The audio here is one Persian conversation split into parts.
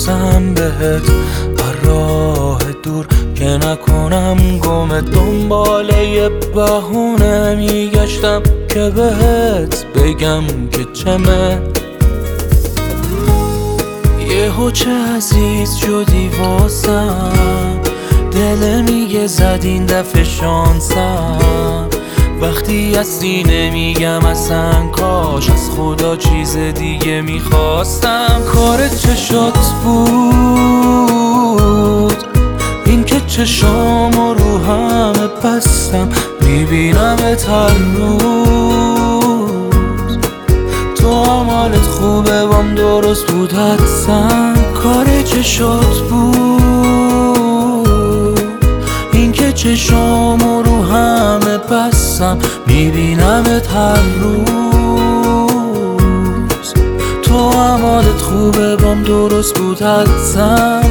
برسم بهت بر راه دور که نکنم گم دنبال یه بهونه میگشتم که بهت بگم که چمه یهو چه عزیز شدی واسم دل میگه زد این دفعه شانسم وقتی هستی نمیگم اصلا کاش از خدا چیز دیگه میخواستم کارت چشات بود این که چشامو رو همه بستم میبینمت هر روز تو هم حالت خوبه بام درست بود حدسم کار چشات بود این که چشامو رو همه بستم میبینمت هر روز تو هم حالت خوبه بام درست بود حدسم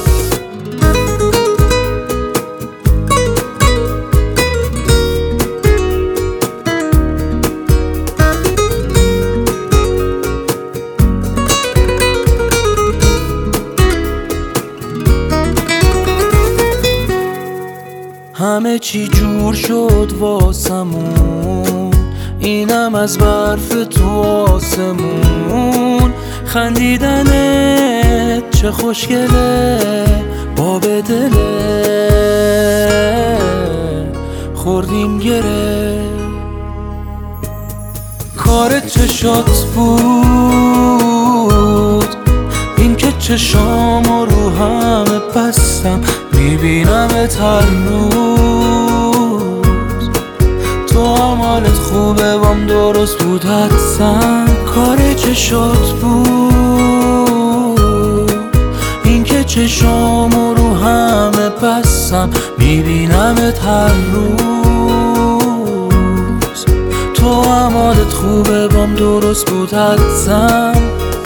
همه چی جور شد واسمون اینم از برف تو آسمون خندیدنت چه خوشگله باب دله خوردیم گره کارت چشات بود این که چشامو رو همه بستم میبینمت هر روز تو هم حالت خوبه بام درست بود حدسم کار چشات بود این که چشامو رو همه بستم میبینمت هر روز تو هم حالت خوبه بام درست بود حدسم